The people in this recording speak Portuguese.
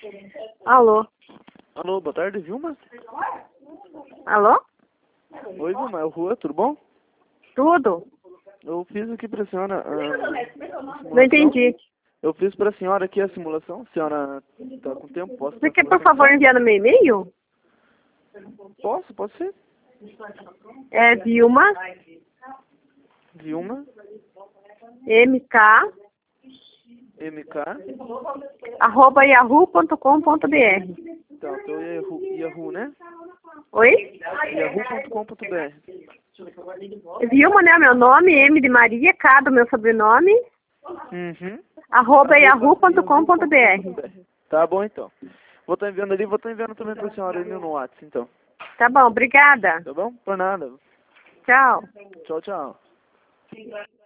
Alô? Alô, boa tarde, Vilma? Alô? Oi, Vilma, é o Rua, tudo bom? Tudo? Eu fiz aqui pra senhora Não entendi. Eu fiz pra senhora aqui a simulação. A senhora tá com tempo? Posso Você dar quer, a por simulação? favor, enviar no meu e-mail? Posso, pode ser. É Vilma, Vilma, mk, MK, @yahoo.com.br. tá, então Yahoo, né? Oi? Yahoo.com.br. Vilma, né? Meu nome, M de Maria, K do meu sobrenome, Uhum. @yahoo.com.br. Tá bom, então. Vou estar enviando ali, vou estar enviando também pra senhora ali no WhatsApp, então. Tá bom, obrigada. Tá bom? Por nada. Tchau. Tchau, tchau.